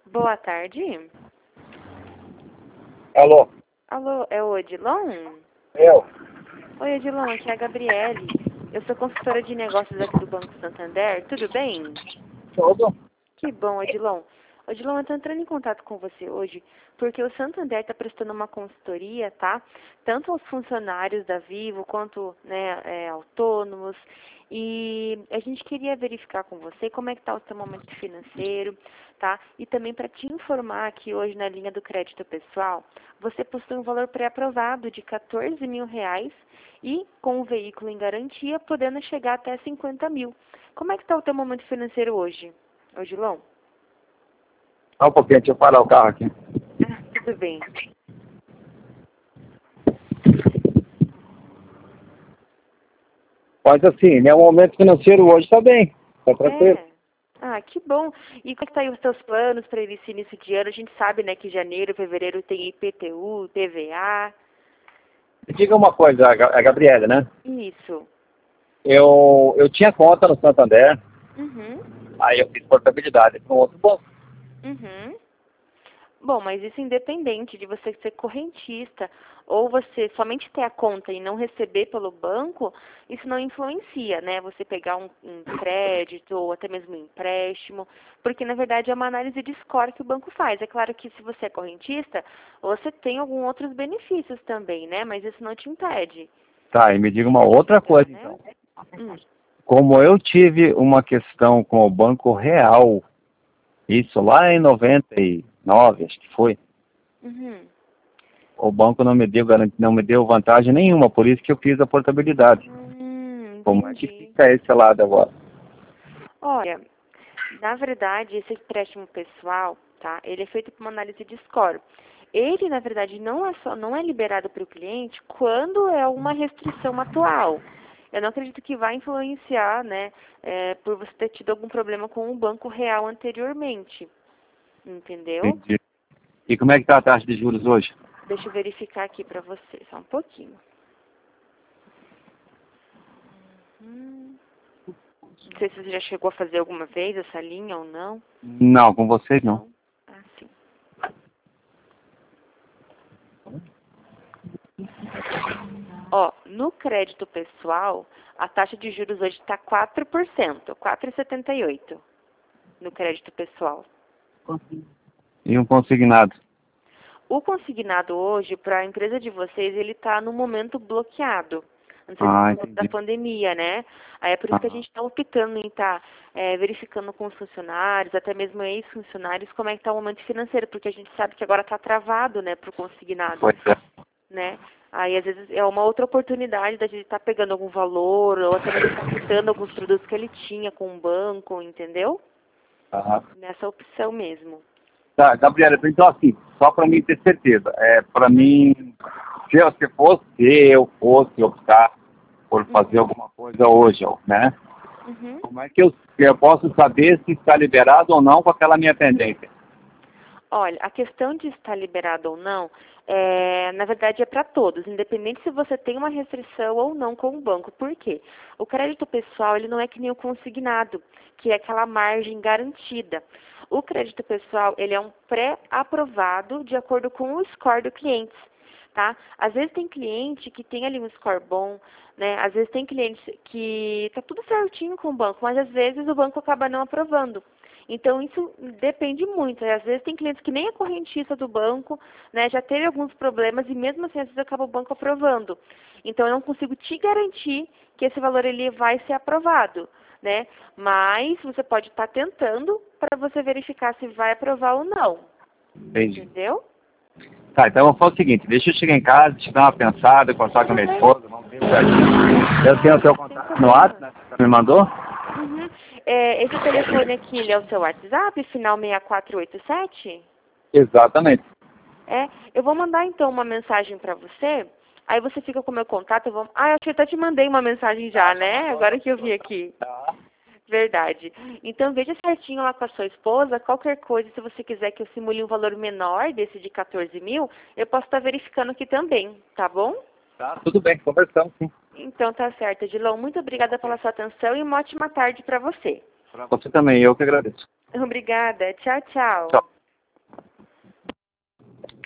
Boa tarde. Alô? Alô, é o Odilon? Eu? Oi, Odilon, aqui é a Gabriele. Eu sou consultora de negócios aqui do Banco Santander. Tudo bem? Tudo? Que bom, Odilon. Odilon, eu estou entrando em contato com você hoje porque o Santander está prestando uma consultoria, tá? Tanto aos funcionários da Vivo quanto autônomos. E a gente queria verificar com você como é que está o seu momento financeiro, tá? E também para te informar que hoje na linha do crédito pessoal, você possui um valor pré-aprovado de R$ 14.000 e com o veículo em garantia, podendo chegar até 50 mil. Como é que está o teu momento financeiro hoje, Odilon? Só um pouquinho, deixa eu parar o carro aqui. Ah, tudo bem. Mas assim, meu momento financeiro hoje está bem, está tranquilo. É. Ah, que bom. E como é que tá aí os teus planos para esse início de ano? A gente sabe, né, que janeiro, fevereiro tem IPTU, PVA. Me diga uma coisa, a Gabriela, né? Isso. Eu tinha conta no Santander, Uhum. aí eu fiz portabilidade com outro banco. Uhum. Bom, mas isso independente de você ser correntista ou você somente ter a conta e não receber pelo banco, isso não influencia, né? Você pegar um crédito ou até mesmo um empréstimo, porque na verdade é uma análise de score que o banco faz. É claro que se você é correntista, você tem alguns outros benefícios também, né? Mas isso não te impede. Tá, e me diga uma outra coisa, Né? então. Hum. Como eu tive uma questão com o Banco Real, isso lá em 99, acho que foi, Uhum. o banco não me deu vantagem nenhuma, por isso que eu fiz a portabilidade. Como é que Entendi. fica esse lado agora? Olha, na verdade, esse empréstimo pessoal, tá? Ele é feito por uma análise de score. Ele, na verdade, não é liberado para o cliente quando é uma restrição atual. Eu não acredito que vai influenciar, né, por você ter tido algum problema com o Banco Real anteriormente. Entendeu? Entendi. E como é que está a taxa de juros hoje? Deixa eu verificar aqui para você, só um pouquinho. Não sei se você já chegou a fazer alguma vez essa linha ou não. Não, com vocês não. Não? Ah, sim. Ó, no crédito pessoal, a taxa de juros hoje está 4%, 4,78% no crédito pessoal. E um consignado? O consignado hoje, para a empresa de vocês, ele está no momento bloqueado. Não sei se Ah, por conta da entendi. pandemia, né? Aí é por isso que a Aham. gente está optando em estar verificando com os funcionários, até mesmo ex-funcionários, como é que está o momento financeiro, porque a gente sabe que agora está travado, né, para o consignado, Pois é. né? Aí, às vezes, é uma outra oportunidade da gente estar pegando algum valor, ou até mesmo estar quitando alguns produtos que ele tinha com o banco, entendeu? Aham. Nessa opção mesmo. Tá, Gabriela, então assim, só para mim ter certeza, para Uhum, mim, se eu fosse optar por fazer uhum, alguma coisa hoje, né? uhum. Como é que eu posso saber se está liberado ou não com aquela minha pendência? Olha, a questão de estar liberado ou não, na verdade é para todos, independente se você tem uma restrição ou não com o banco. Por quê? O crédito pessoal, ele não é que nem o consignado, que é aquela margem garantida. O crédito pessoal, ele é um pré-aprovado de acordo com o score do cliente, tá? Às vezes tem cliente que tem ali um score bom, né? Às vezes tem cliente que tá tudo certinho com o banco, mas às vezes o banco acaba não aprovando. Então, isso depende muito. Às vezes tem clientes que nem é correntista do banco, né, já teve alguns problemas e mesmo assim, às vezes acaba o banco aprovando. Então, eu não consigo te garantir que esse valor ele vai ser aprovado, né? Mas você pode estar tentando para você verificar se vai aprovar ou não. Entendi. Entendeu? Tá, então eu vou fazer o seguinte, deixa eu chegar em casa, te dar uma pensada, conversar com a minha esposa, vamos ver certinho. Eu tenho o seu Sem contato no WhatsApp, problema. né? Você me mandou? Uhum. Esse telefone aqui, ele é o seu WhatsApp, final 6487? Exatamente. Eu vou mandar então uma mensagem para você. Aí você fica com o meu contato. Ah, eu acho que eu até te mandei uma mensagem já, né? Agora que eu vi aqui. Tá. Verdade. Então veja certinho lá com a sua esposa. Qualquer coisa, se você quiser que eu simule um valor menor desse de 14 mil, eu posso estar verificando aqui também, tá bom? Tá, tudo bem, conversamos sim. Então tá certo, Edilon. Muito obrigada pela sua atenção e uma ótima tarde para você. Pra você também, eu que agradeço. Obrigada. Tchau, tchau. Tchau.